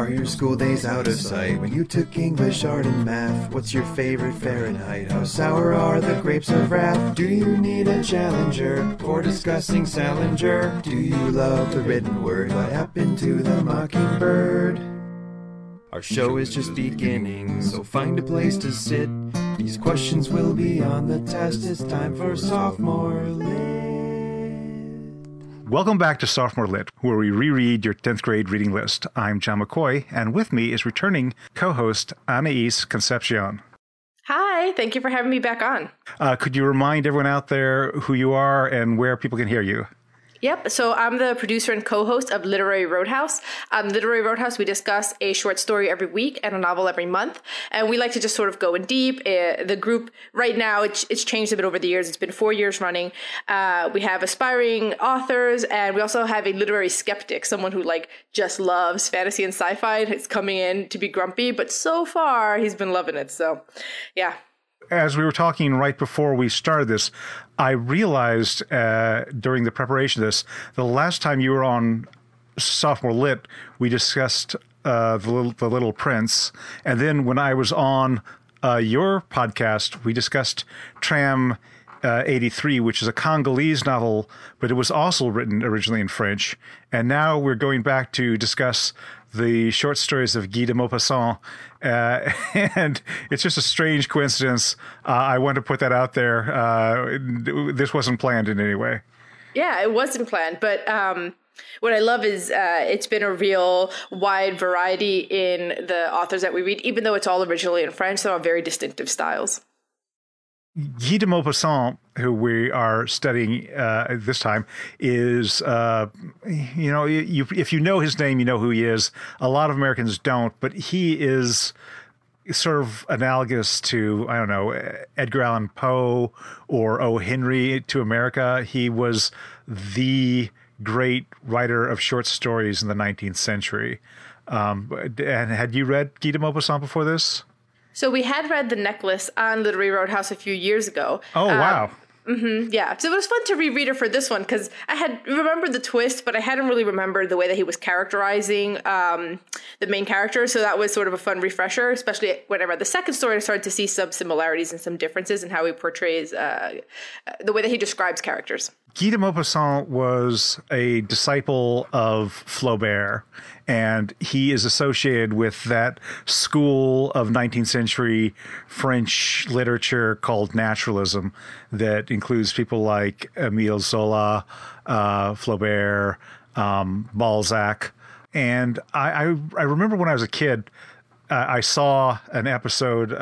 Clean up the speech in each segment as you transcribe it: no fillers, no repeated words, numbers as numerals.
Are your school days out of sight? When you took English, art, and math, what's your favorite Fahrenheit? How sour are the grapes of wrath? Do you need a challenger for discussing Salinger? Do you love the written word? What happened to the mockingbird? Our show is just beginning, so find a place to sit. These questions will be on the test. It's time for Sophomore Lit. Welcome back to Sophomore Lit, where we reread your 10th grade reading list. I'm John McCoy, and with me is returning co-host Anais Concepcion. Hi, thank you for having me back on. Could you remind everyone out there who you are and where people can hear you? Yep, so I'm the producer and co-host of Literary Roadhouse. On Literary Roadhouse, we discuss a short story every week and a novel every month. And we like to just sort of go in deep. The group right now, it's changed a bit over the years. It's been 4 years running. We have aspiring authors, and we also have a literary skeptic, someone who just loves fantasy and sci-fi. It's coming in to be grumpy, but so far he's been loving it. So, yeah. As we were talking right before we started this, I realized during the preparation of this, the last time you were on Sophomore Lit, we discussed the Little Prince. And then when I was on your podcast, we discussed Tram 83, which is a Congolese novel, but it was also written originally in French. And now we're going back to discuss the short stories of Guy de Maupassant. And it's just a strange coincidence. I want to put that out there. This wasn't planned in any way. Yeah, it wasn't planned. But what I love is it's been a real wide variety in the authors that we read, even though it's all originally in French. Some are very distinctive styles. Guy de Maupassant, who we are studying this time, is, if you know his name, you know who he is. A lot of Americans don't, but he is sort of analogous to, I don't know, Edgar Allan Poe or O. Henry to America. He was the great writer of short stories in the 19th century. And had you read Guy de Maupassant before this? So we had read The Necklace on Literary Roadhouse a few years ago. Oh, wow. Yeah. So it was fun to reread it for this one because I had remembered the twist, but I hadn't really remembered the way that he was characterizing the main character. So that was sort of a fun refresher, especially when I read the second story. I started to see some similarities and some differences in how he portrays the way that he describes characters. Guy de Maupassant was a disciple of Flaubert, and he is associated with that school of 19th century French literature called naturalism that includes people like Émile Zola, Flaubert, Balzac. And I remember when I was a kid, I saw an episode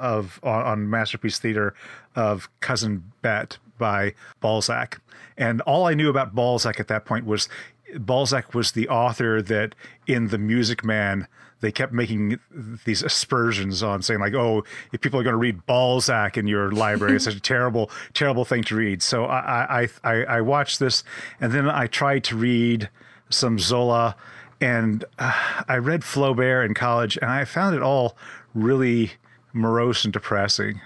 on Masterpiece Theater of Cousin Bette by Balzac. And all I knew about Balzac at that point was Balzac was the author that in The Music Man, they kept making these aspersions on saying like, oh, if people are going to read Balzac in your library, it's such a terrible, terrible thing to read. So I watched this, and then I tried to read some Zola, and I read Flaubert in college, and I found it all really morose and depressing.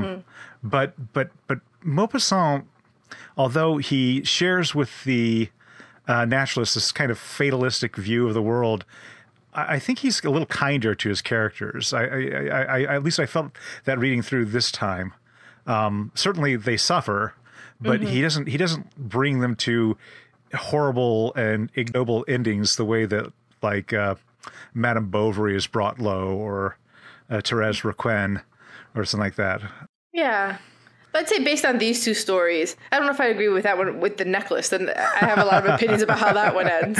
But Maupassant, although he shares with the naturalists this kind of fatalistic view of the world, I think he's a little kinder to his characters. I at least I felt that reading through this time. Certainly they suffer, but he doesn't bring them to horrible and ignoble endings the way that Madame Bovary is brought low, or Thérèse Requien or something like that. Yeah. But I'd say based on these two stories, I don't know if I agree with that one with The Necklace, and I have a lot of opinions about how that one ends.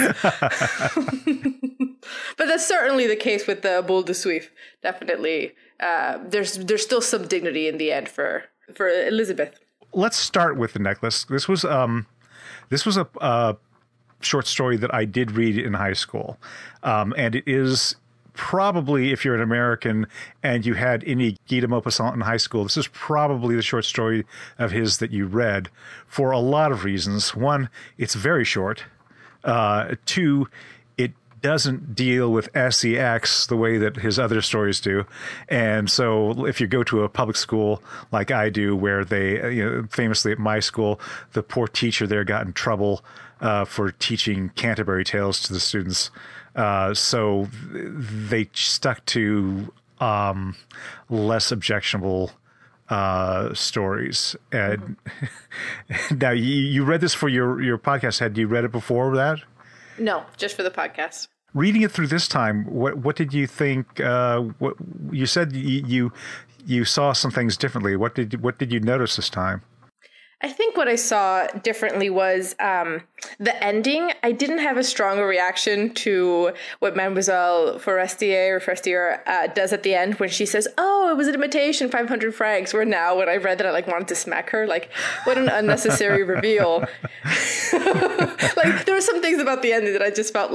But that's certainly the case with the Boule de Suif. Definitely, there's still some dignity in the end for Elizabeth. Let's start with The Necklace. This was a short story that I did read in high school, and it is probably, if you're an American and you had any Guy de Maupassant in high school, this is probably the short story of his that you read for a lot of reasons. One, it's very short. Two, it doesn't deal with sex the way that his other stories do. And so if you go to a public school like I do, where they, famously at my school, the poor teacher there got in trouble for teaching Canterbury Tales to the students. So they stuck to less objectionable stories. And now you read this for your podcast. Had you read it before that? No, just for the podcast. Reading it through this time, what did you think? What you said you saw some things differently. What did you notice this time? I think what I saw differently was the ending. I didn't have a stronger reaction to what Mademoiselle Forestier does at the end when she says, "Oh, it was an imitation, 500 francs." Where now, when I read that, I wanted to smack her. What an unnecessary reveal. There were some things about the ending that I just felt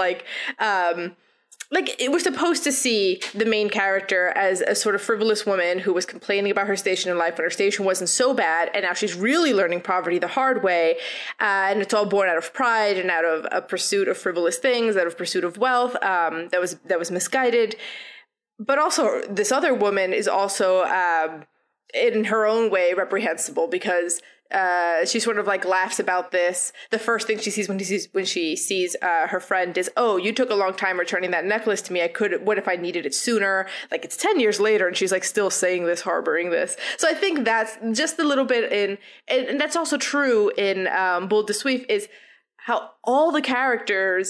we're supposed to see the main character as a sort of frivolous woman who was complaining about her station in life when her station wasn't so bad, and now she's really learning poverty the hard way, and it's all born out of pride and out of a pursuit of frivolous things, out of pursuit of wealth that was misguided. But also, this other woman is also in her own way reprehensible, because she sort of laughs about this. The first thing she sees when she sees her friend is, "Oh, you took a long time returning that necklace to me. What if I needed it sooner?" It's 10 years later and she's still saying this, harboring this. So I think that's just a little bit and that's also true in Boule de Suif, is how all the characters,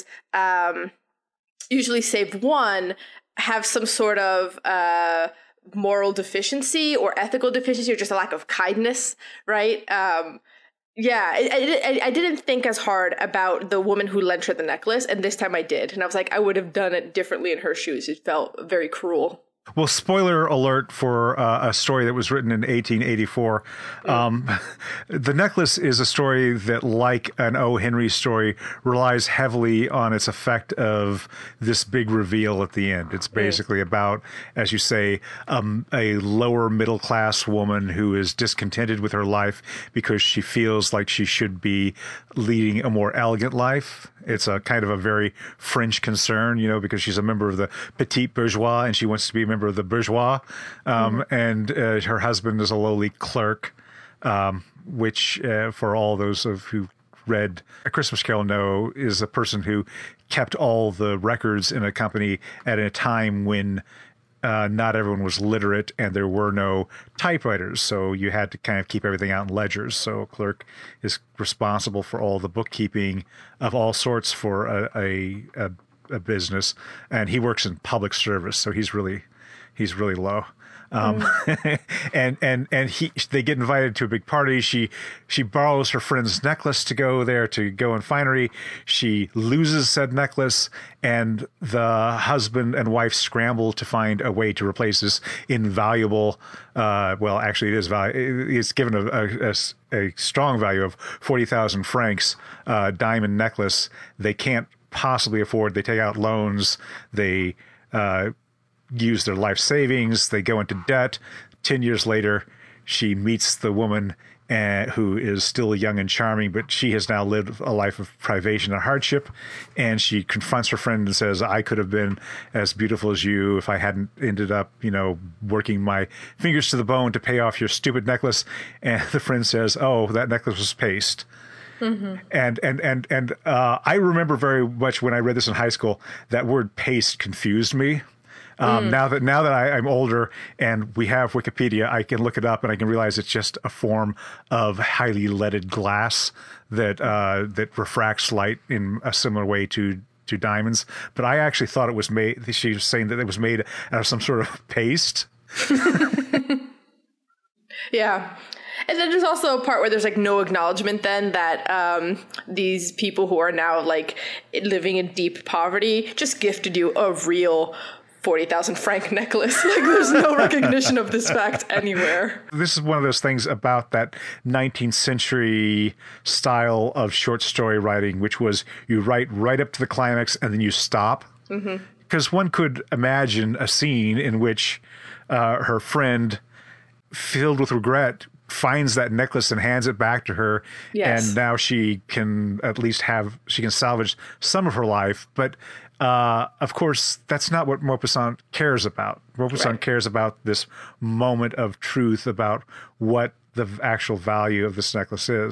usually save one, have some sort of moral deficiency or ethical deficiency, or just a lack of kindness, right? I didn't think as hard about the woman who lent her the necklace, and this time I did, and I was I would have done it differently in her shoes. It felt very cruel. Well, spoiler alert for a story that was written in 1884. The Necklace is a story that, like an O. Henry story, relies heavily on its effect of this big reveal at the end. It's basically about, as you say, a lower middle class woman who is discontented with her life because she feels like she should be leading a more elegant life. It's a kind of a very French concern, because she's a member of the petit bourgeois and she wants to be a member of the bourgeois. And her husband is a lowly clerk, which for all those who read A Christmas Carol know is a person who kept all the records in a company at a time when not everyone was literate and there were no typewriters. So you had to kind of keep everything out in ledgers. So a clerk is responsible for all the bookkeeping of all sorts for a business. And he works in public service. So he's really low. They get invited to a big party. She borrows her friend's necklace to go there to go in finery. She loses said necklace, and the husband and wife scramble to find a way to replace this invaluable. Well, actually, it is it's given a strong value of 40,000 francs diamond necklace. They can't possibly afford. They take out loans. They use their life savings. They go into debt. 10 years later, she meets the woman who is still young and charming, but she has now lived a life of privation and hardship. And she confronts her friend and says, "I could have been as beautiful as you if I hadn't ended up, working my fingers to the bone to pay off your stupid necklace." And the friend says, "Oh, that necklace was paste." Mm-hmm. And I remember very much when I read this in high school, that word paste confused me. Now that I'm older and we have Wikipedia, I can look it up and I can realize it's just a form of highly leaded glass that refracts light in a similar way to diamonds. But I actually thought it was made. She was saying that it was made out of some sort of paste. Yeah. And then there's also a part where there's no acknowledgement then that these people who are now living in deep poverty just gifted you a real 40,000 franc necklace. There's no recognition of this fact anywhere. This is one of those things about that 19th century style of short story writing, which was you write right up to the climax and then you stop. Mm-hmm. Because one could imagine a scene in which her friend, filled with regret, finds that necklace and hands it back to her. Yes. And now she can at least she can salvage some of her life. But of course, that's not what Maupassant cares about. Maupassant cares about this moment of truth about what the actual value of this necklace is.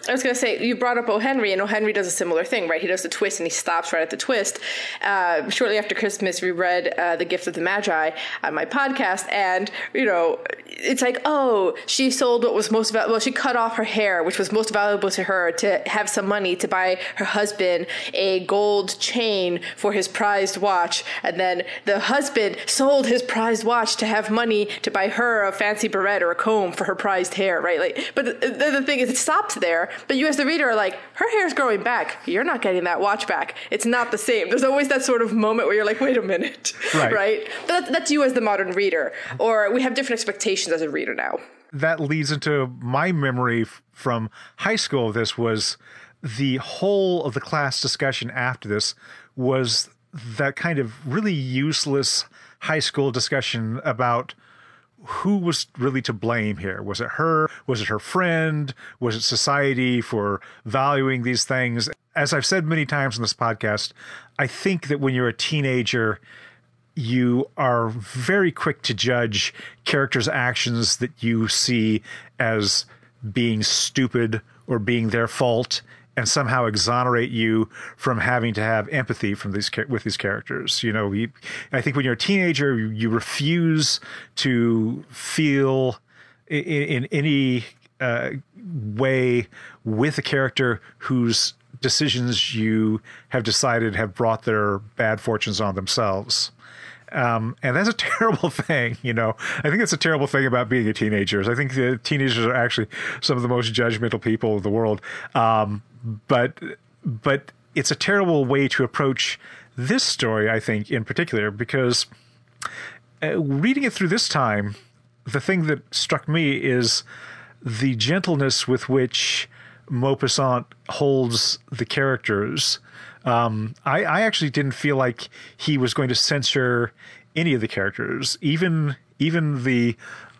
I was going to say, you brought up O. Henry, and O. Henry does a similar thing, right? He does the twist, and he stops right at the twist. Shortly after Christmas, we read The Gift of the Magi on my podcast, and, it's like, oh, she sold what was most valuable. Well, she cut off her hair, which was most valuable to her, to have some money to buy her husband a gold chain for his prized watch, and then the husband sold his prized watch to have money to buy her a fancy barrette or a comb for her prized hair, right? Like, but the thing is, it stops there. But you as the reader are like, her hair's growing back. You're not getting that watch back. It's not the same. There's always that sort of moment where you're like, wait a minute. Right? But that's you as the modern reader. Or we have different expectations as a reader now. That leads into my memory from high school of this. Was the whole of the class discussion after this was that kind of really useless high school discussion about who was really to blame here. Was it her? Was it her friend? Was it society for valuing these things? As I've said many times in this podcast, I think that when you're a teenager, you are very quick to judge characters' actions that you see as being stupid or being their fault, and somehow exonerate you from having to have empathy with these characters. I think when you're a teenager, you refuse to feel in any way with a character whose decisions you have decided have brought their bad fortunes on themselves. And that's a terrible thing, I think that's a terrible thing about being a teenager. I think the teenagers are actually some of the most judgmental people in the world. But it's a terrible way to approach this story, I think, in particular, because reading it through this time, the thing that struck me is the gentleness with which Maupassant holds the characters. I actually didn't feel like he was going to censor any of the characters, even the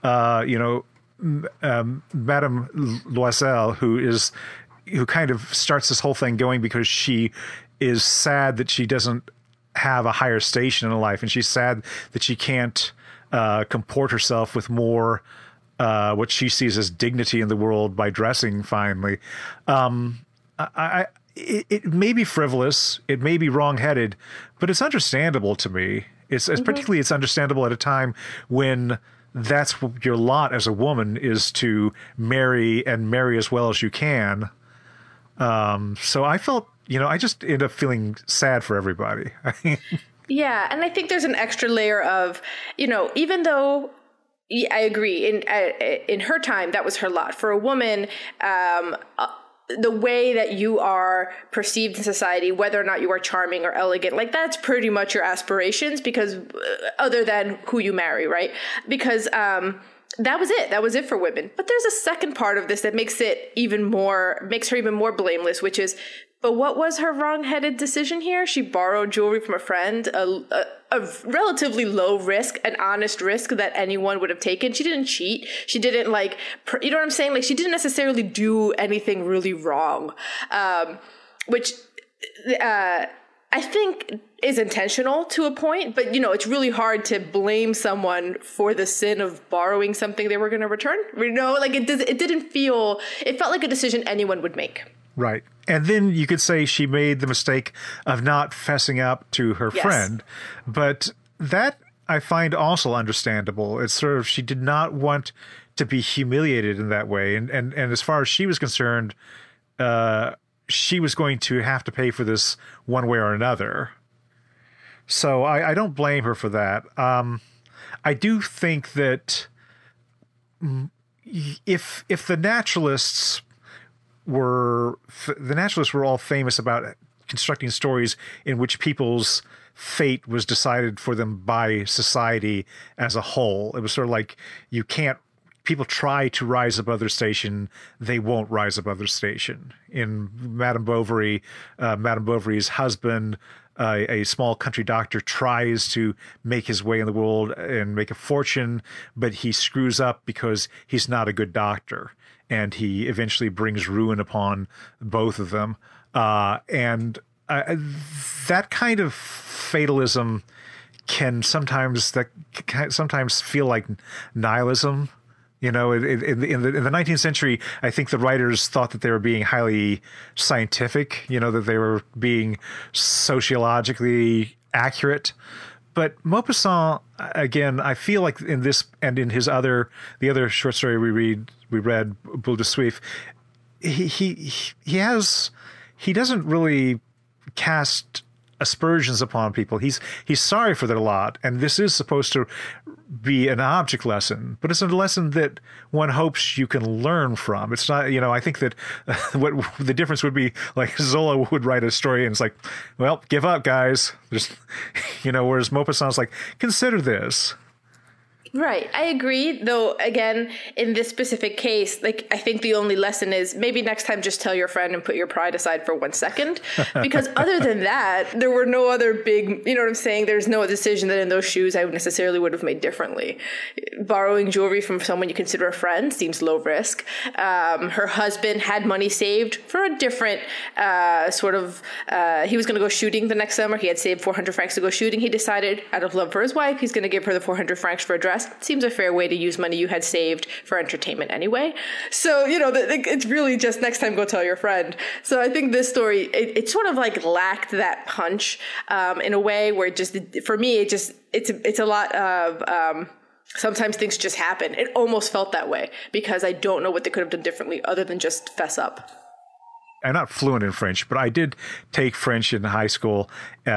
Madame Loisel, who kind of starts this whole thing going because she is sad that she doesn't have a higher station in life, and she's sad that she can't comport herself with more what she sees as dignity in the world by dressing finely. It may be frivolous, it may be wrong-headed, but it's understandable to me. Particularly it's understandable at a time when that's your lot as a woman, is to marry and marry as well as you can. So I felt, I just ended up feeling sad for everybody. Yeah, and I think there's an extra layer of, even though I agree, in her time, that was her lot. For a woman, the way that you are perceived in society, whether or not you are charming or elegant, like that's pretty much your aspirations, because other than who you marry, right? Because that was it. That was it for women. But there's a second part of this that makes her even more blameless, which is, but what was her wrong-headed decision here? She borrowed jewelry from a friend, a relatively low risk, an honest risk that anyone would have taken. She didn't cheat. She didn't you know what I'm saying? Like, she didn't necessarily do anything really wrong, which I think is intentional to a point, but it's really hard to blame someone for the sin of borrowing something they were going to return. It felt like a decision anyone would make. Right. And then you could say she made the mistake of not fessing up to her friend, but that I find also understandable. It's sort of, she did not want to be humiliated in that way. And as far as she was concerned, she was going to have to pay for this one way or another. So I don't blame her for that. I do think that if the naturalists were all famous about constructing stories in which people's fate was decided for them by society as a whole. It was sort of like, people try to rise above their station, they won't rise above their station. In Madame Bovary, Madame Bovary's husband, a small country doctor, tries to make his way in the world and make a fortune, but he screws up because he's not a good doctor. And he eventually brings ruin upon both of them. And that kind of fatalism can sometimes feel like nihilism. You know, in the 19th century, I think the writers thought that they were being highly scientific, you know, that they were being sociologically accurate. But Maupassant, again, I feel like in this and in the other short story we read, Boule de Suif, he doesn't really cast aspersions upon people. He's sorry for their lot, and this is supposed to be an object lesson, but it's a lesson that one hopes you can learn from. It's not, you know, I think that what the difference would be, like Zola would write a story and it's like, well, give up, guys. Just, you know, whereas Maupassant's like, consider this. Right. I agree. Though, again, in this specific case, like, I think the only lesson is maybe next time just tell your friend and put your pride aside for 1 second. Because other than that, there were no other big, you know what I'm saying? There's no decision that in those shoes I necessarily would have made differently. Borrowing jewelry from someone you consider a friend seems low risk. Her husband had money saved for a different he was going to go shooting the next summer. He had saved 400 francs to go shooting. He decided, out of love for his wife, he's going to give her the 400 francs for a dress. Seems a fair way to use money you had saved for entertainment anyway. So, you know, it's really just next time go tell your friend. So I think this story, it sort of like lacked that punch in a way where just, for me, it's a lot of, sometimes things just happen. It almost felt that way because I don't know what they could have done differently other than just fess up. I'm not fluent in French, but I did take French in high school,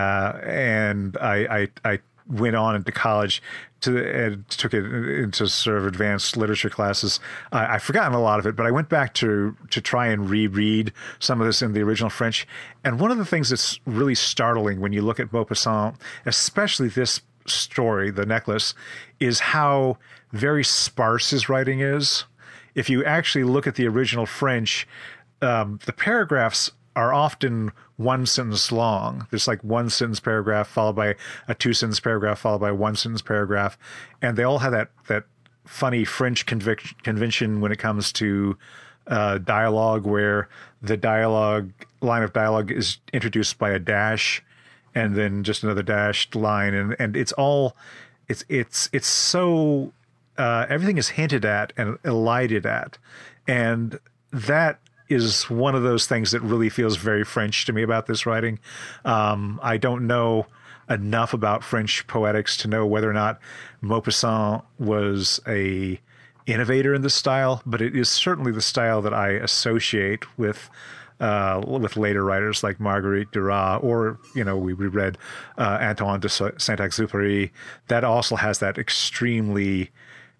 and I went on into college took it into sort of advanced literature classes. I've forgotten a lot of it, but I went back to try and reread some of this in the original French. And one of the things that's really startling when you look at Maupassant, especially this story, The Necklace, is how very sparse his writing is. If you actually look at the original French, the paragraphs are often one sentence long. There's like one sentence paragraph followed by a two sentence paragraph followed by one sentence paragraph. And they all have that funny French convention when it comes to dialogue, where the line of dialogue is introduced by a dash and then just another dashed line. And it's all, it's so, everything is hinted at and elided at. And that is one of those things that really feels very French to me about this writing. I don't know enough about French poetics to know whether or not Maupassant was a innovator in this style, but it is certainly the style that I associate with later writers like Marguerite Duras, or, you know, we read Antoine de Saint-Exupéry. That also has that extremely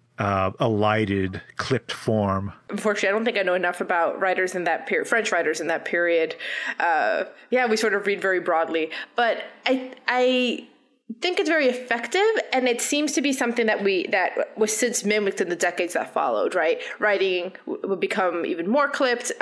elided, clipped form. Unfortunately, I don't think I know enough about writers in that period, French writers in that period. We sort of read very broadly, but I think it's very effective, and it seems to be something that was since mimicked in the decades that followed. Right, writing would become even more clipped.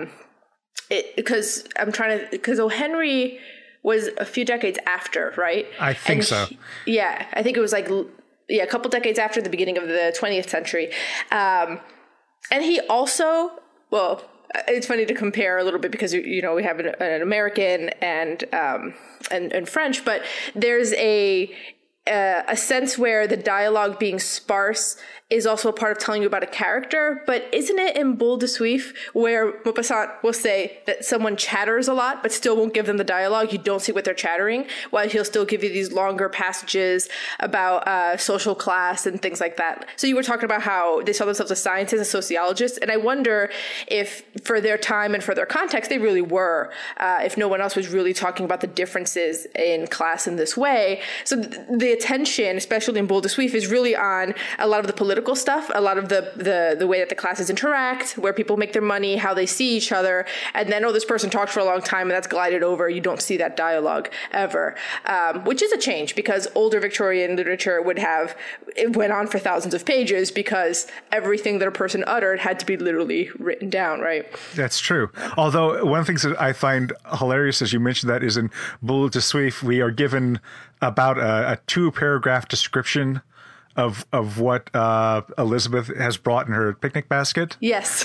Because O. Henry was a few decades after, right? I think so. I think it was like. Yeah, a couple decades after the beginning of the 20th century. And he also, well, it's funny to compare a little bit because, you know, we have an American and French, but there's a sense where the dialogue being sparse is also a part of telling you about a character. But isn't it in Boule de Suif where Maupassant will say that someone chatters a lot but still won't give them the dialogue? You don't see what they're chattering, while he'll still give you these longer passages about social class and things like that. So you were talking about how they saw themselves as scientists and sociologists, and I wonder if for their time and for their context, they really were, if no one else was really talking about the differences in class in this way. So the attention, especially in Boule de Suif, is really on a lot of the political stuff, a lot of the way that the classes interact, where people make their money, how they see each other, and then, this person talked for a long time and that's glided over. You don't see that dialogue ever, which is a change because older Victorian literature it went on for thousands of pages because everything that a person uttered had to be literally written down, right? That's true. Although one of the things that I find hilarious, as you mentioned, that is in Boule de Suif, we are given about a 2-paragraph description of what Elizabeth has brought in her picnic basket. Yes.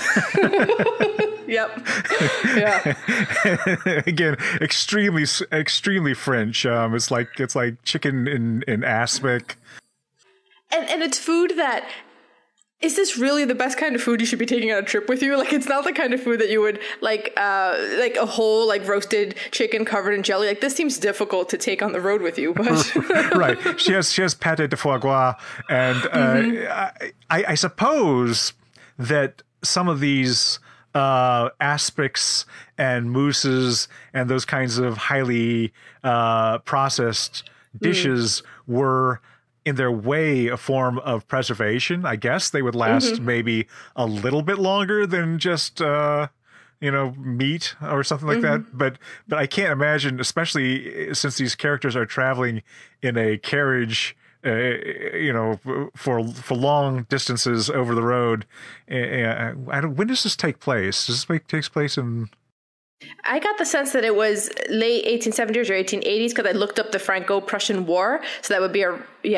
Yep. Yeah. Again, extremely French. It's like chicken in aspic. And it's food that is this really the best kind of food you should be taking on a trip with you? Like, it's not the kind of food that you would like a whole like roasted chicken covered in jelly. Like, this seems difficult to take on the road with you. But Right, she has pâté de foie gras, and I suppose that some of these aspics and mousses and those kinds of highly processed dishes were, in their way, a form of preservation. I guess they would last maybe a little bit longer than just meat or something like that. But I can't imagine, especially since these characters are traveling in a carriage, for long distances over the road. When does this take place? Does this take place in? I got the sense that it was late 1870s or 1880s because I looked up the Franco-Prussian War. So that would be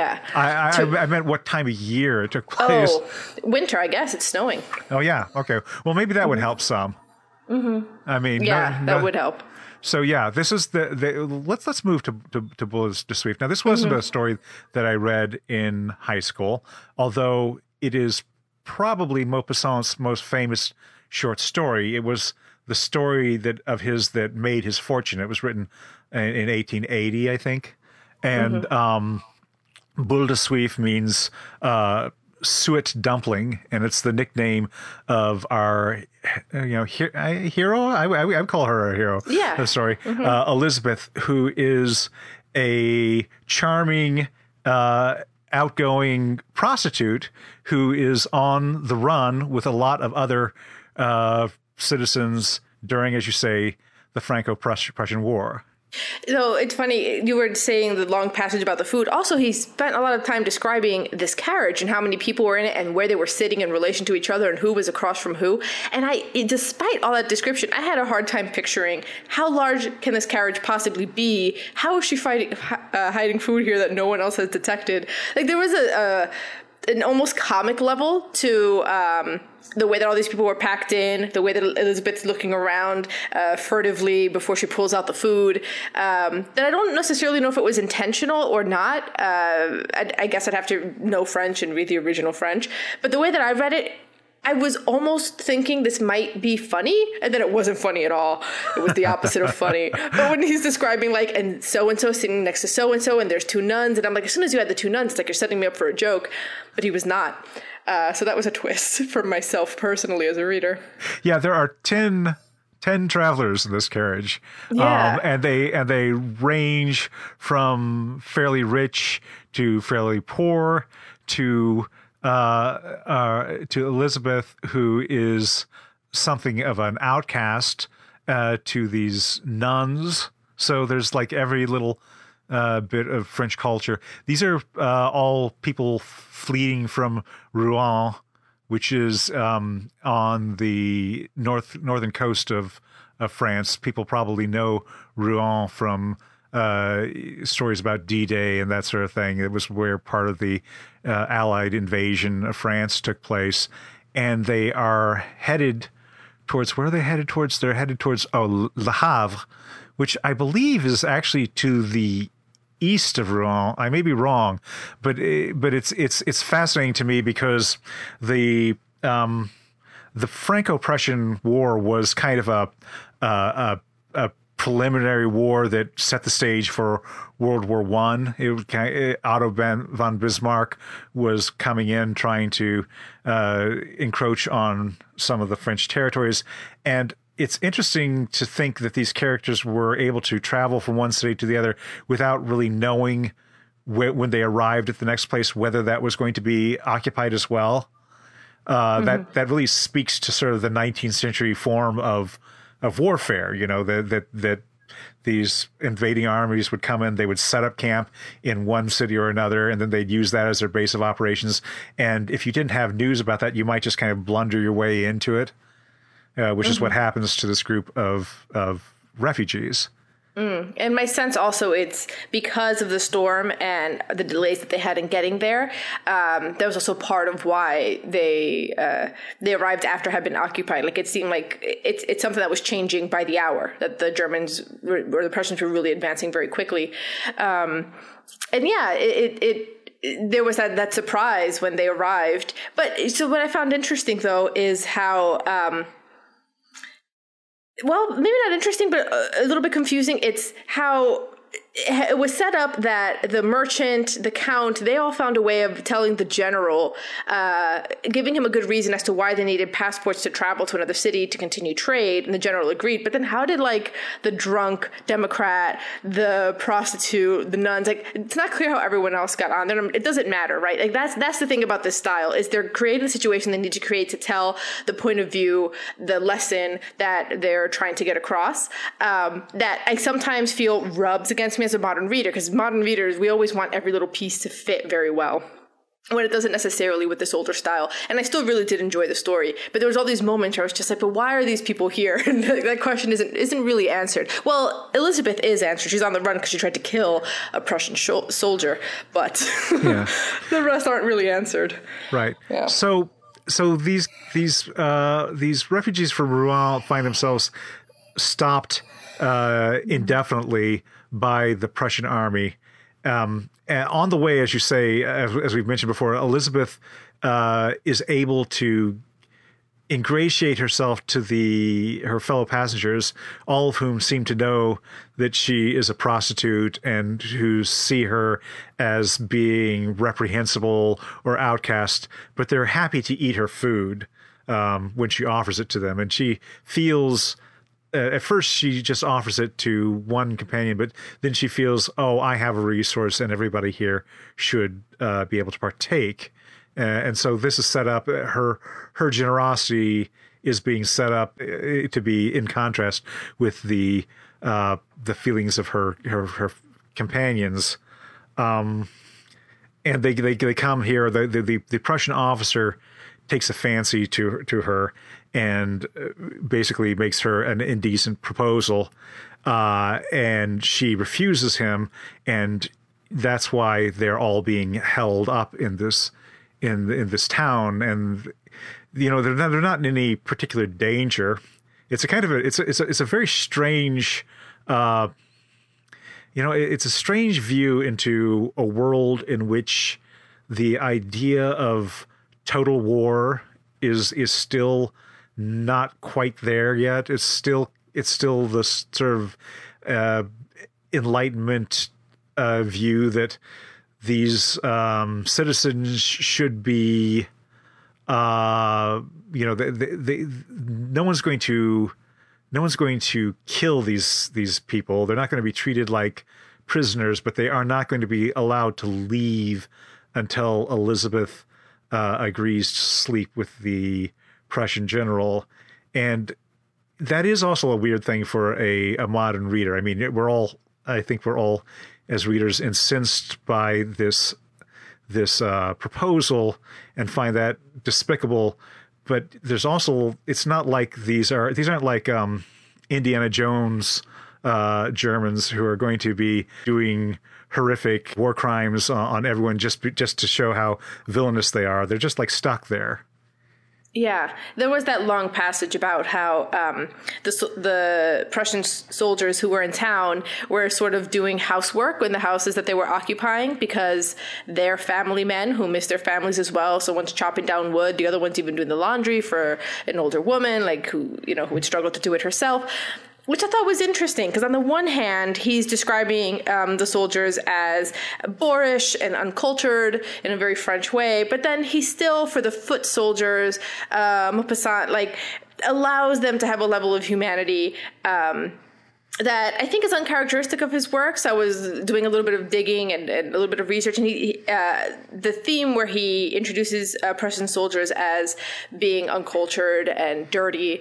I meant what time of year it took place. Oh, winter, I guess. It's snowing. Oh, yeah. Okay. Well, maybe that would help some. I mean, that would help. So yeah, this is let's move to Boule de Suif. Now, this wasn't a story that I read in high school, although it is probably Maupassant's most famous short story. It was the story of his that made his fortune. It was written in 1880, I think, and Boule de Suif means suet dumpling, and it's the nickname of our hero. I call her a hero. Yeah. Sorry, Elizabeth, who is a charming, outgoing prostitute who is on the run with a lot of other citizens during, as you say, the Franco-Prussian War. So it's funny, you were saying the long passage about the food. Also, he spent a lot of time describing this carriage and how many people were in it and where they were sitting in relation to each other and who was across from who. And despite all that description, I had a hard time picturing how large can this carriage possibly be? How is she hiding food here that no one else has detected? Like, there was an almost comic level to the way that all these people were packed in, the way that Elizabeth's looking around furtively before she pulls out the food, that I don't necessarily know if it was intentional or not. I guess I'd have to know French and read the original French. But the way that I read it, I was almost thinking this might be funny, and then it wasn't funny at all. It was the opposite of funny. But when he's describing, like, and so-and-so sitting next to so-and-so, and there's two nuns, and I'm like, as soon as you had the two nuns, it's like you're setting me up for a joke. But he was not. So that was a twist for myself personally as a reader. Yeah, there are 10 travelers in this carriage. Yeah. And they range from fairly rich to fairly poor to Elizabeth, who is something of an outcast, to these nuns. So there's like every little bit of French culture. These are all people fleeing from Rouen, which is on the northern coast of France. People probably know Rouen from stories about D-Day and that sort of thing. It was where part of the Allied invasion of France took place. And they are headed towards, where are they headed towards? They're headed towards, Le Havre, which I believe is actually to the east of Rouen. I may be wrong, but it's fascinating to me because the Franco-Prussian War was kind of a preliminary war that set the stage for World War I. Otto von Bismarck was coming in trying to encroach on some of the French territories, and it's interesting to think that these characters were able to travel from one city to the other without really knowing when they arrived at the next place whether that was going to be occupied as well. That really speaks to sort of the 19th century form of warfare. You know, that these invading armies would come in, they would set up camp in one city or another, and then they'd use that as their base of operations. And if you didn't have news about that, you might just kind of blunder your way into it. Which is what happens to this group of refugees. And my sense also, it's because of the storm and the delays that they had in getting there. That was also part of why they arrived after had been occupied. Like, it seemed like it's something that was changing by the hour, that the Germans or the Prussians were really advancing very quickly. And yeah, there was that surprise when they arrived. But so what I found interesting, though, is how, well, maybe not interesting, but a little bit confusing. It's how it was set up that the merchant, the count, they all found a way of telling the general, giving him a good reason as to why they needed passports to travel to another city to continue trade, and the general agreed. But then how did, like, the drunk Democrat, the prostitute, the nuns, like, it's not clear how everyone else got on there. It doesn't matter, right? Like, that's the thing about this style, is they're creating a situation they need to create to tell the point of view, the lesson that they're trying to get across, that I sometimes feel rubs against me as a modern reader, because modern readers, we always want every little piece to fit very well, when it doesn't necessarily with this older style. And I still really did enjoy the story, but there was all these moments where I was just like, but why are these people here? And that question isn't really answered. Well, Elizabeth is answered. She's on the run because she tried to kill a Prussian soldier, but the rest aren't really answered. Right. Yeah. So these refugees from Rouen find themselves stopped indefinitely by the Prussian army. And on the way, as you say, as we've mentioned before, Elizabeth is able to ingratiate herself to her fellow passengers, all of whom seem to know that she is a prostitute and who see her as being reprehensible or outcast, but they're happy to eat her food when she offers it to them. And she feels... at first, she just offers it to one companion, but then she feels, oh, I have a resource and everybody here should be able to partake. And so this is set up. Her generosity is being set up to be in contrast with the feelings of her companions. And they come here. The Prussian officer takes a fancy to her and basically makes her an indecent proposal, and she refuses him, and that's why they're all being held up in this town. And they're not in any particular danger. It's a kind of it's a very strange it's a strange view into a world in which the idea of total war is still not quite there yet. It's still the sort of Enlightenment view that these citizens should be, no one's going to kill these people. They're not going to be treated like prisoners, but they are not going to be allowed to leave until Elizabeth agrees to sleep with the Prussian general. And that is also a weird thing for a modern reader. I mean, I think we're all as readers incensed by this proposal and find that despicable. But there's also, it's not like these aren't like Indiana Jones Germans who are going to be doing horrific war crimes on everyone just to show how villainous they are. They're just like stuck there. Yeah, there was that long passage about how the Prussian soldiers who were in town were sort of doing housework in the houses that they were occupying because they're family men who miss their families as well. So one's chopping down wood, the other one's even doing the laundry for an older woman, like who would struggle to do it herself. Which I thought was interesting, because on the one hand, he's describing the soldiers as boorish and uncultured in a very French way, but then he still, for the foot soldiers, Maupassant, like, allows them to have a level of humanity that I think is uncharacteristic of his work. So I was doing a little bit of digging and a little bit of research, and the theme where he introduces Prussian soldiers as being uncultured and dirty,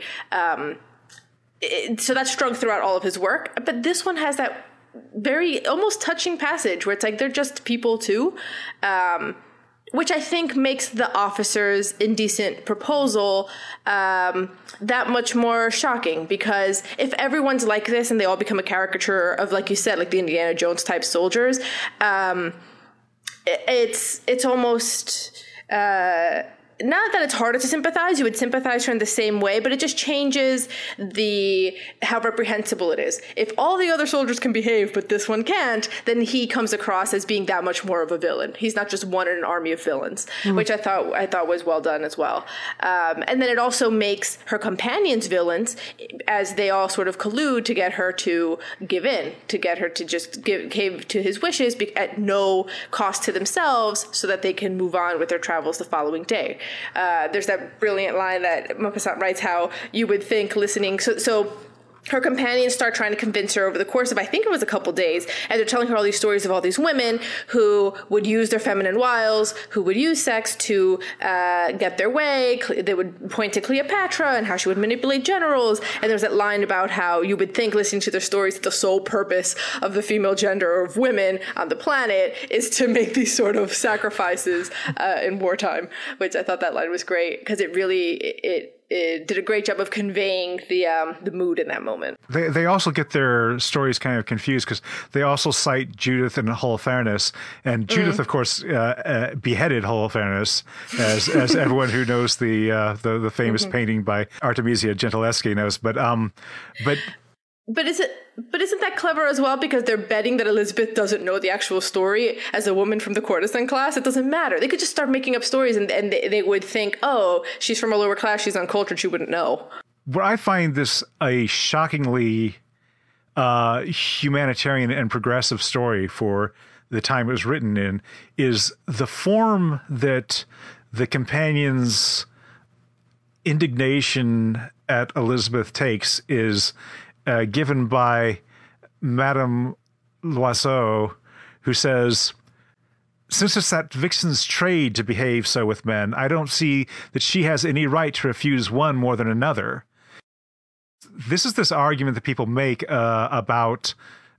so that's strung throughout all of his work. But this one has that very almost touching passage where it's like they're just people too, which I think makes the officer's indecent proposal that much more shocking. Because if everyone's like this and they all become a caricature of, like you said, like the Indiana Jones type soldiers, it's almost not that it's harder to sympathize, you would sympathize her in the same way, but it just changes how reprehensible it is. If all the other soldiers can behave, but this one can't, then he comes across as being that much more of a villain. He's not just one in an army of villains, which I thought was well done as well. And then it also makes her companions villains, as they all sort of collude to get her to give in, to get her to just cave to his wishes at no cost to themselves, so that they can move on with their travels the following day. There's that brilliant line that Maupassant writes, how you would think listening. So her companions start trying to convince her over the course of, I think it was a couple days, and they're telling her all these stories of all these women who would use their feminine wiles, who would use sex to get their way. They would point to Cleopatra and how she would manipulate generals. And there's that line about how you would think, listening to their stories, that the sole purpose of the female gender, or of women on the planet, is to make these sort of sacrifices in wartime, which I thought that line was great, because it really it did a great job of conveying the mood in that moment. They also get their stories kind of confused, because they also cite Judith and Holofernes, and Judith, of course, beheaded Holofernes, as everyone who knows the famous painting by Artemisia Gentileschi knows. But isn't that clever as well? Because they're betting that Elizabeth doesn't know the actual story as a woman from the courtesan class. It doesn't matter. They could just start making up stories, and they would think, oh, she's from a lower class, she's uncultured, she wouldn't know. But I find this a shockingly humanitarian and progressive story for the time it was written in, is the form that the companions' indignation at Elizabeth takes is given by Madame Loiseau, who says, "Since it's that vixen's trade to behave so with men, I don't see that she has any right to refuse one more than another." This is this argument that people make about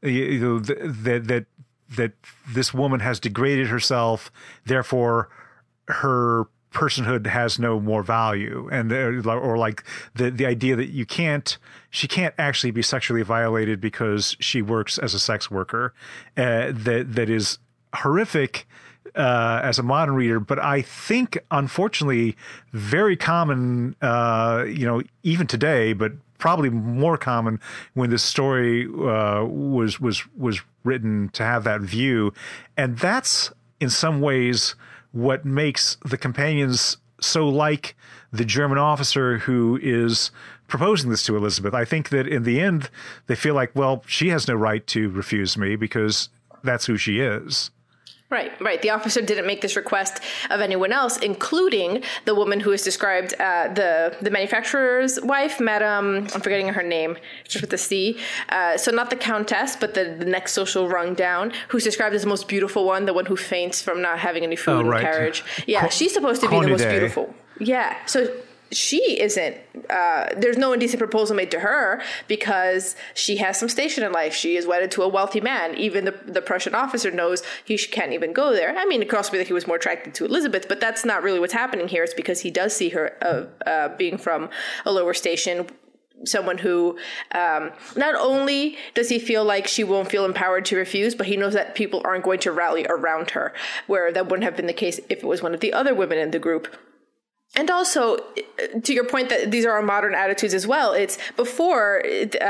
that this woman has degraded herself, therefore her personhood has no more value, and or like the idea that she can't actually be sexually violated because she works as a sex worker, that is horrific as a modern reader, but I think unfortunately very common, even today, but probably more common when this story was written, to have that view. And that's in some ways what makes the companions so like the German officer who is proposing this to Elizabeth. I think that in the end, they feel like, well, she has no right to refuse me because that's who she is. Right. The officer didn't make this request of anyone else, including the woman who is described, the manufacturer's wife, Madame, I'm forgetting her name, just with the C. So not the countess, but the next social rung down, who's described as the most beautiful one, the one who faints from not having any food in the carriage. Yeah, she's supposed to be the most beautiful. Yeah, so she isn't, there's no indecent proposal made to her because she has some station in life. She is wedded to a wealthy man. Even the Prussian officer knows he can't even go there. I mean, it could also be that he was more attracted to Elizabeth, but that's not really what's happening here. It's because he does see her being from a lower station, someone who not only does he feel like she won't feel empowered to refuse, but he knows that people aren't going to rally around her, where that wouldn't have been the case if it was one of the other women in the group. And also, to your point that these are our modern attitudes as well, it's before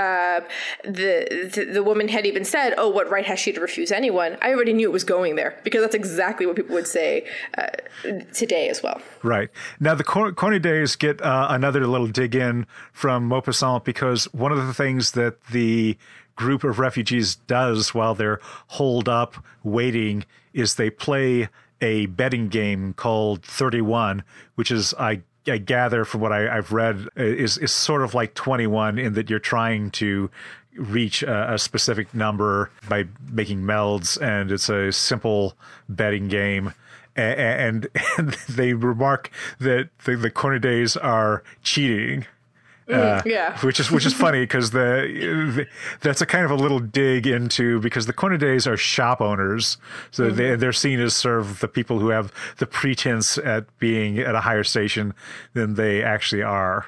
the woman had even said, oh, what right has she to refuse anyone? I already knew it was going there, because that's exactly what people would say today as well. Right. Now, the Cornudes get another little dig in from Maupassant, because one of the things that the group of refugees does while they're holed up waiting is they play a betting game called 31, which is, I gather from what I've read, is sort of like 21 in that you're trying to reach a specific number by making melds, and it's a simple betting game. And they remark that the Cornudes are cheating. Which is funny, because that's a kind of a little dig into, because the Cornudes are shop owners, so they're seen as sort of the people who have the pretense at being at a higher station than they actually are.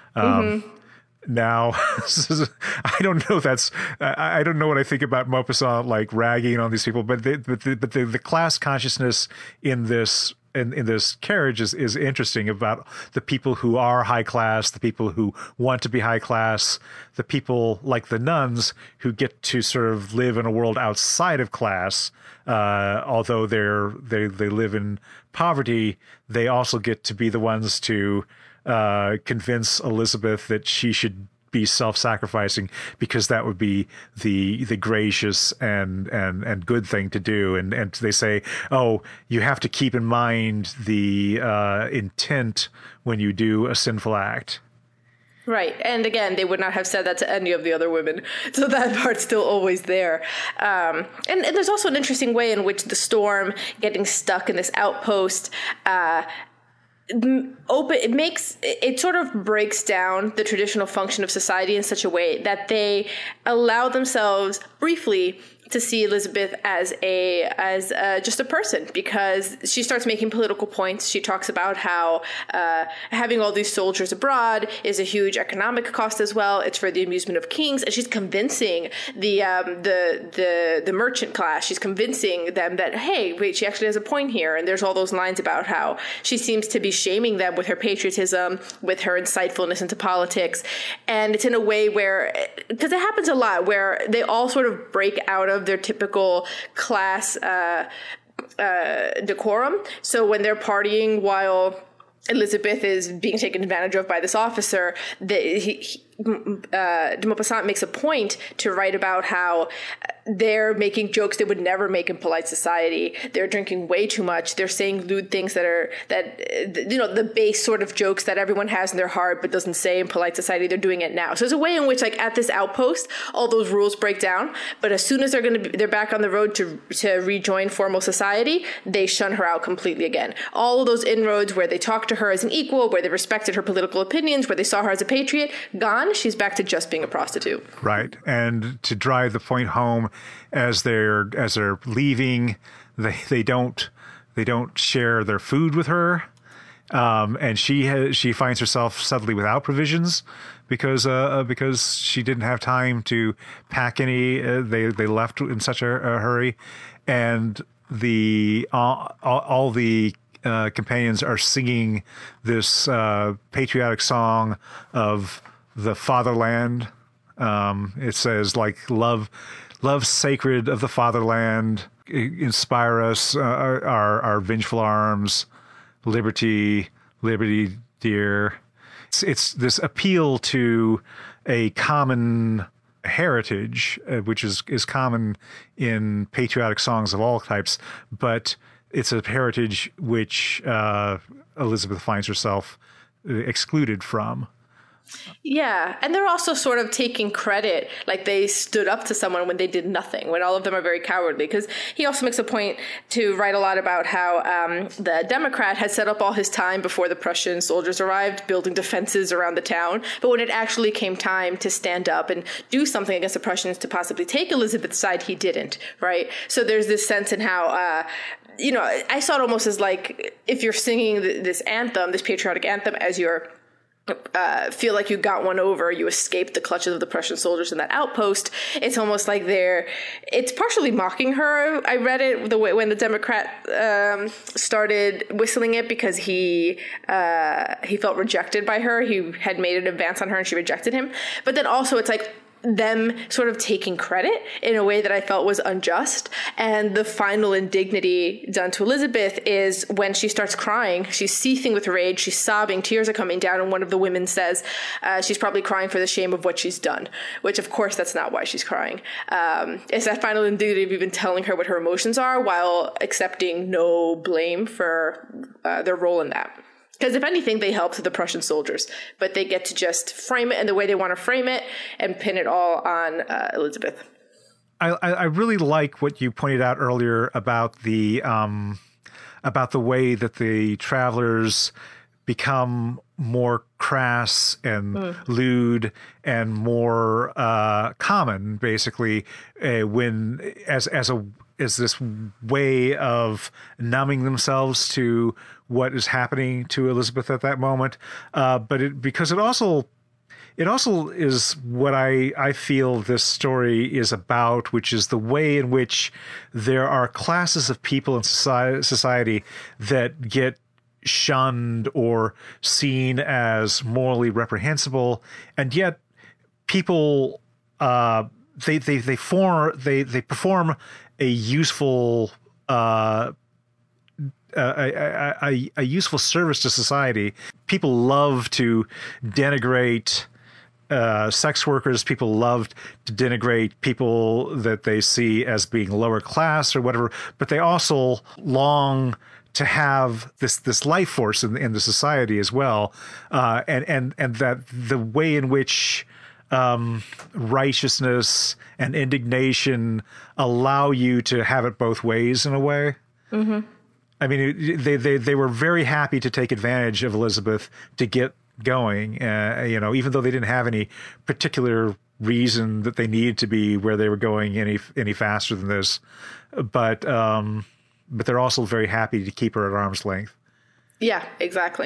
Now, I don't know. I don't know what I think about Maupassant, like ragging on these people, but the class consciousness in this in this carriage is interesting about the people who are high class, the people who want to be high class, the people like the nuns who get to sort of live in a world outside of class. Although they live in poverty, they also get to be the ones to convince Elizabeth that she should be self-sacrificing, because that would be the gracious and good thing to do. And they say, oh, you have to keep in mind the intent when you do a sinful act. Right. And again, they would not have said that to any of the other women. So that part's still always there. And there's also an interesting way in which the Storm getting stuck in this outpost, it sort of breaks down the traditional function of society in such a way that they allow themselves briefly to see Elizabeth as just a person, because she starts making political points. She talks about how having all these soldiers abroad is a huge economic cost as well. It's for the amusement of kings, and she's convincing the merchant class. She's convincing them that, hey, wait, she actually has a point here. And there's all those lines about how she seems to be shaming them with her patriotism, with her insightfulness into politics, and it's in a way where, because it happens a lot, where they all sort of break out of their typical class decorum. So when they're partying while Elizabeth is being taken advantage of by this officer, de Maupassant makes a point to write about how they're making jokes they would never make in polite society. They're drinking way too much. They're saying lewd things the base sort of jokes that everyone has in their heart but doesn't say in polite society. They're doing it now. So there's a way in which, like, at this outpost, all those rules break down. But as soon as they're back on the road to rejoin formal society, they shun her out completely again. All of those inroads where they talked to her as an equal, where they respected her political opinions, where they saw her as a patriot, gone. She's back to just being a prostitute. Right. And to drive the point home, as they're leaving, they don't share their food with her, and she finds herself suddenly without provisions because she didn't have time to pack any. They left in such a hurry, and all the companions are singing this patriotic song of the fatherland. It says, like, love sacred of the fatherland, inspire us, our vengeful arms, liberty dear. It's this appeal to a common heritage, which is common in patriotic songs of all types, but it's a heritage which Elizabeth finds herself excluded from. Yeah, and they're also sort of taking credit, like they stood up to someone when they did nothing, when all of them are very cowardly. Because he also makes a point to write a lot about how the Democrat had set up all his time before the Prussian soldiers arrived, building defenses around the town. But when it actually came time to stand up and do something against the Prussians to possibly take Elizabeth's side, he didn't, right? So there's this sense in how... I saw it almost as like if you're singing this anthem, this patriotic anthem, as you're feel like you got one over, you escaped the clutches of the Prussian soldiers in that outpost. It's almost like it's partially mocking her. I read it the way when the Democrat started whistling it because he felt rejected by her. He had made an advance on her and she rejected him. But then also it's like them sort of taking credit in a way that I felt was unjust. And the final indignity done to Elizabeth is when she starts crying. She's seething with rage. She's sobbing. Tears are coming down. And one of the women says she's probably crying for the shame of what she's done, which, of course, that's not why she's crying. It's that final indignity of even telling her what her emotions are while accepting no blame for their role in that. Because if anything, they helped the Prussian soldiers, but they get to just frame it in the way they want to frame it and pin it all on Elizabeth. I really like what you pointed out earlier about the way that the travelers become more crass and lewd and more common, basically, as this way of numbing themselves to what is happening to Elizabeth at that moment. But because it also it also is what I feel this story is about, which is the way in which there are classes of people in society that get shunned or seen as morally reprehensible, and yet people they perform a useful a useful service to society. People love to denigrate sex workers. People love to denigrate people that they see as being lower class or whatever, but they also long to have this life force in the society as well, and that the way in which righteousness and indignation allow you to have it both ways in a way. Mm-hmm. I mean, they were very happy to take advantage of Elizabeth to get going, even though they didn't have any particular reason that they needed to be where they were going any faster than this. But they're also very happy to keep her at arm's length. Yeah, exactly.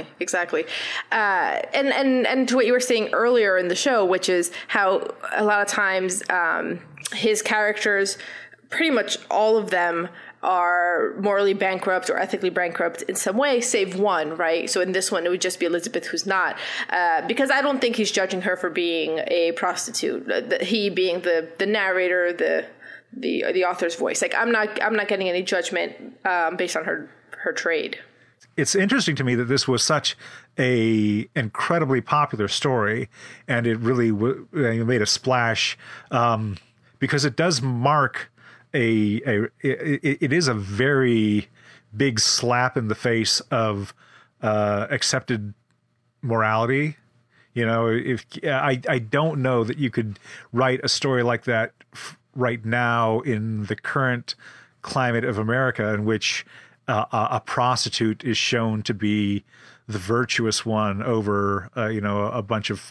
And to what you were saying earlier in the show, which is how a lot of times his characters, pretty much all of them, are morally bankrupt or ethically bankrupt in some way, save one, right? So in this one, it would just be Elizabeth who's not, because I don't think he's judging her for being a prostitute. He being the narrator, the author's voice. Like I'm not getting any judgment based on her trade. It's interesting to me that this was such a incredibly popular story, and it really made a splash because it does mark it is a very big slap in the face of accepted morality. If I don't know that you could write a story like that right now in the current climate of America, in which a prostitute is shown to be the virtuous one over a bunch of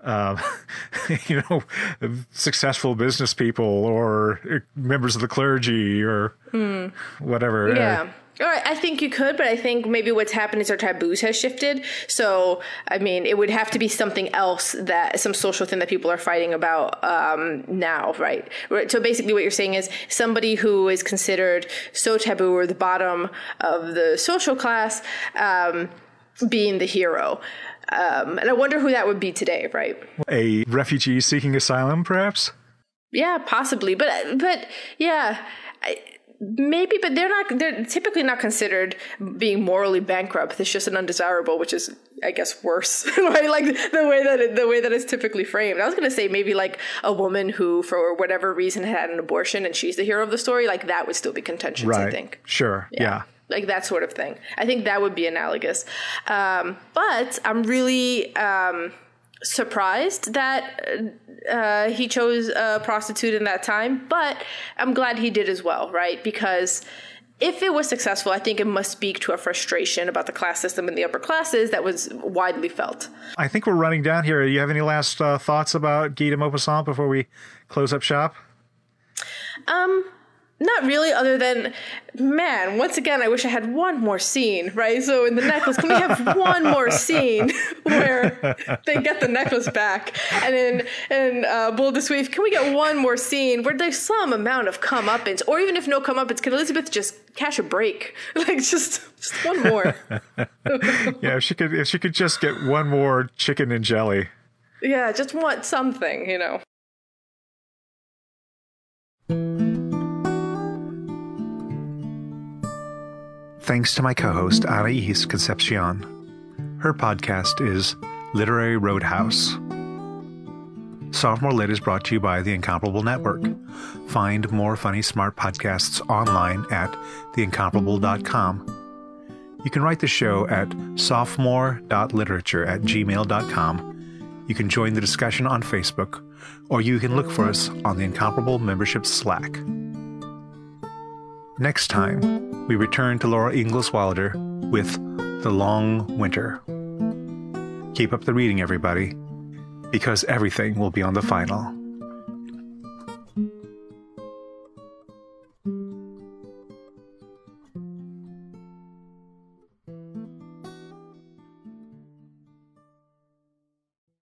successful business people or members of the clergy or whatever. Yeah. All right, I think you could, but I think maybe what's happened is our taboos has shifted. So, I mean, it would have to be something else, some social thing that people are fighting about now, right? So basically what you're saying is somebody who is considered so taboo or the bottom of the social class being the hero. And I wonder who that would be today, right? A refugee seeking asylum, perhaps? Yeah, possibly. But yeah, maybe, but they're typically not considered being morally bankrupt. It's just an undesirable, which is, I guess, worse, right? Like the way that it's typically framed. I was going to say maybe like a woman who, for whatever reason, had an abortion and she's the hero of the story. Like that would still be contentious, right. I think. Sure. Yeah. Like that sort of thing. I think that would be analogous. But I'm really surprised that he chose a prostitute in that time. But I'm glad he did as well, right? Because if it was successful, I think it must speak to a frustration about the class system in the upper classes that was widely felt. I think we're running down here. Do you have any last thoughts about Guy de Maupassant before we close up shop? Not really, other than, man, once again, I wish I had one more scene, right? So in the necklace, can we have one more scene where they get the necklace back? And in Bold to Sweep, can we get one more scene where there's some amount of comeuppance? Or even if no comeuppance, can Elizabeth just catch a break? Like, just one more. Yeah, if she could just get one more chicken and jelly. Yeah, just want something, Thanks to my co-host, Anaís Concepcion. Her podcast is Literary Roadhouse. Sophomore Lit is brought to you by The Incomparable Network. Find more funny, smart podcasts online at theincomparable.com. You can write the show at sophomore.literature@gmail.com. You can join the discussion on Facebook, or you can look for us on the Incomparable membership Slack. Next time, we return to Laura Ingalls Wilder with The Long Winter. Keep up the reading, everybody, because everything will be on the final.